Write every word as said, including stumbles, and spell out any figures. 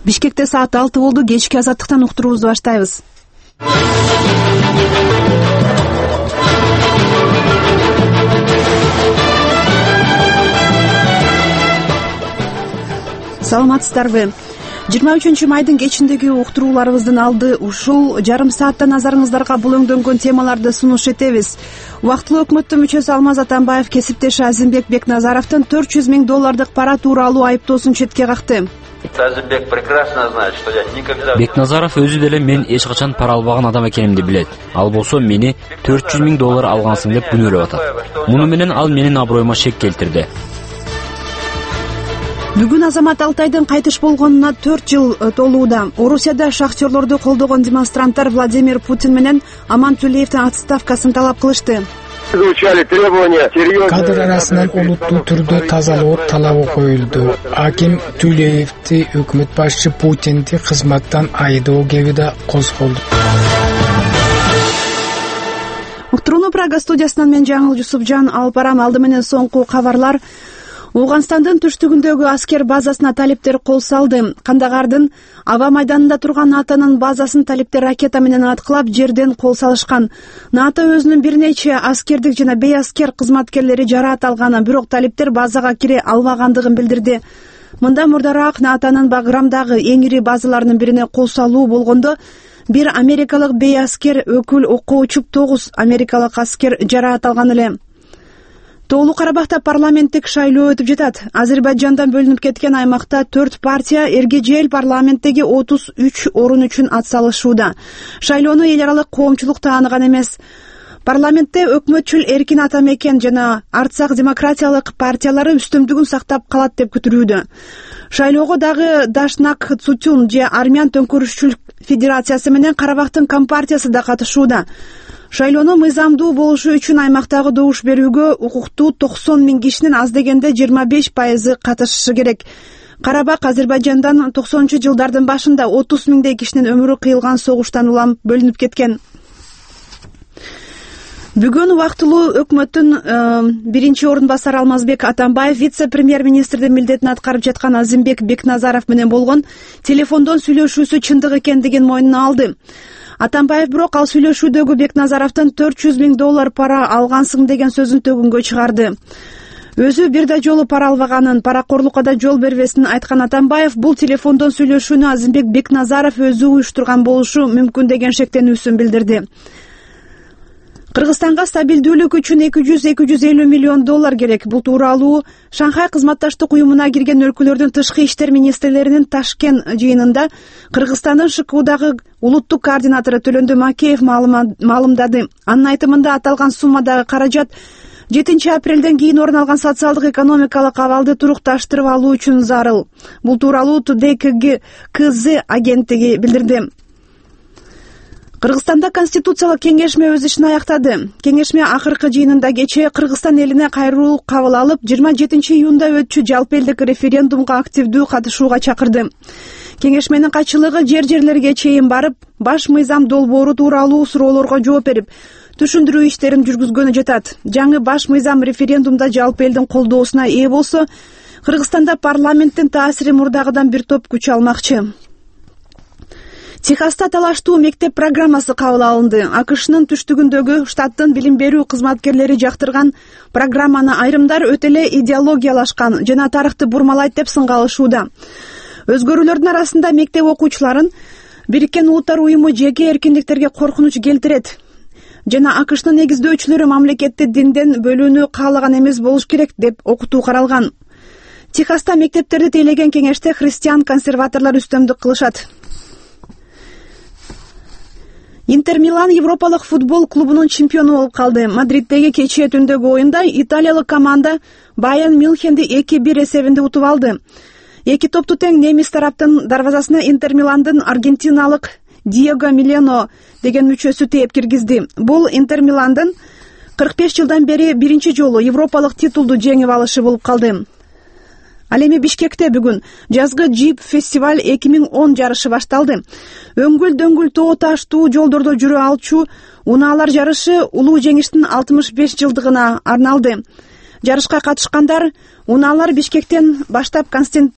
Бишкекте саат алты болду. Кечки азаттыктан уктуруубузду баштайбыз. Саламатсыздарбы? жыйырма үчүнчү майдын кечиндеги уктурууларыбыздын алды ушул жарым саатта назарыңыздарга булөңдөнгөн темаларды сунуш этебиз. Убактылуу өкмөттүн мүчөсү Алмаз Атамбаев кесиптеши Азимбек Бекназаровдун төрт жүз миң доллардык пара тууралуу айыптоосун четке какты. Азимбек прекрасно знает, что я никогда... Бекназаров өзү деле мен эч качан пара албаган адам экенимди билет. Ал болсо мени төрт жүз миң доллар алгансың деп күнөөлөп атат. Муну менен ал менин аброюма шек келтирди. Бүгүн Азамат Алтайдын кайтыш болгонуна төрт жыл толууда. Орусияда шахтерлорду колдогон демонстранттар Владимир Путин менен Аман Тулеевдин отставкасын талап кылышты. Кадр арасынан олуттуу түрдө тазалоо талабы коюлду. Аким Тулеевди өкмөт башчы Путинди кызматтан айдоо кеби да козголду. Уктурууну Прага студиясынан мен Жаңыл Жусупжан алып барам. Алды менен соңку кабарлар. Ооганстандын түштүгүндөгү аскер базасына талиптер кол салды. Кандагардын аба майданында турган НАТОнун базасын талиптер ракета менен аткылап, жерден кол салышкан. НАТО өзүнүн бир нече аскердик жана бейаскер кызматкерлери жараат алганын, бирок талиптер базага кире албагандыгын билдирди. Мында мурдараак НАТОнун Баграмдагы эң ири базаларынын бирине кол салуу болгондо бир америкалык бейаскер өкүл окко учуп, тогуз америкалык аскер жараат алган эле. Тоолуу Карабахта парламенттик шайлоо өтүп жатат. Азербайджандан бөлүнүп кеткен аймакта төрт партия эрге парламенттеги отуз үч орун үчүн ат салышууда. Шайлоону эл аралык коомчулук тааныган эмес. Парламентте өкмөтчүл Эркин Атамекен жана Арцак демократиялык партиялары үстөмдүгүн сактап калат деп күтүлүүдө. Шайлоого дагы Дашнак Цутюн же Армян төңкөрүшчүлүк федерациясы менен Карабахтын компартиясы да катышууда. Шайлоонун мыйзамдуу болушу үчүн аймактагы добуш берүүгө укуктуу токсон миң кишинин аз дегенде жыйырма беш пайызы катышышы керек. Карабак Азербайджандан токсонунчу жылдардын башында отуз миңдей кишинин өмүрү кыйылган согуштан улам бөлүнүп кеткен. Бүгүн убактылуу өкмөттүн биринчи орун басары Алмазбек Атамбаев вице-премьер-министрдин милдетин аткарып жаткан Азимбек Бекназаров менен болгон телефондон сүйлөшүүсү чындык экендигин мойнуна алды. Атамбаев бирок ал сүйлөшүүдөгү Бекназаровдон төрт жүз миң доллар пара алгансың деген сөзүн төгүнгө чыгарды. Өзү бир да жолу пара албаганын, паракорлукка да жол бербесин айткан Атамбаев бул телефондон сүйлөшүүнү Азимбек Бекназаров өзү уюштурган болушу мүмкүн деген шектенүүсүн билдирди. Кыргызстанга стабилдүүлүк үчүн эки жүз эки жүз элүү миллион доллар керек. Бул тууралуу Шанхай кызматташтык уюмуна кирген өлкөлөрдүн тышкы иштер министрлеринин Ташкент жыйынында Кыргызстандын ШКУдагы улуттук координатору Төлөндө Макеев маалымдады. Анын айтымында аталган суммадагы каражат жетинчи апрелден кийин орун алган социалдык экономикалык абалды турукташтырып алуу үчүн зарыл. Бул тууралуу КЗ агенттиги билдирди. Кыргызстанда конституциялык кеңешме өз ишин аяктады. Кеңешме акыркы жыйынында кечээ Кыргызстан элине кайрылуу кабыл алып, жыйырма жетинчи июнда өтчү жалпы элдик референдумга активдүү катышууга чакырды. Кеңешменин катчылыгы жер-жерлерге чейин барып, баш мыйзам долбоору тууралуу суроолорго жооп берип, түшүндүрүү иштерин жүргүзгөнү жатат. Жаңы баш мыйзам референдумда жалпы элдин колдоосуна ээ болсо, Кыргызстанда парламенттин таасири мурдагыдан бир топ күч алмакчы. Техаста талаштуу мектеп программасы кабыл алынды. АКШнын түштүгүндөгү штаттын билим берүү кызматкерлери жактырган программаны айрымдар өтө эле идеологиялашкан жана тарыхты бурмалайт деп сынга алышууда. Өзгөрүүлөрдүн арасында мектеп окуучуларын Бириккен Улуттар уюму жеке эркиндиктерге коркунуч келтирет жана АКШнын негиздөөчүлөрү мамлекетти динден бөлүүнү каалаган эмес болуш керек деп окутуу каралган. Техаста мектептерди тейлеген кеңеште христиан консерваторлор үстөмдүк кылышат. Интер Милан Европалык футбол клубунун чемпиону болуп калды. Мадриттеги кечээ түндөгү оюнда италиялык команда Байерн Мюнхенди эки бир эсебинде утуп алды. Эки топту тең немис тараптын дарвазасына Интер Миландын аргентиналык Диего Милено деген мүчөсү тээп киргизди. Бул Интер Миландын кырк беш жылдан бери биринчи жолу европалык титулду жеңип алышы болуп калды. Ал эми Бишкекте бүгүн жазгы джип фестиваль эки миң он жарышы башталды. Өңгүл дөңгүл тоо таштуу жолдордо жүрө алчу унаалар жарышы улуу жеңиштин алтымыш беш жылдыгына арналды. Жарышка катышкандар унаалар Бишкектен баштап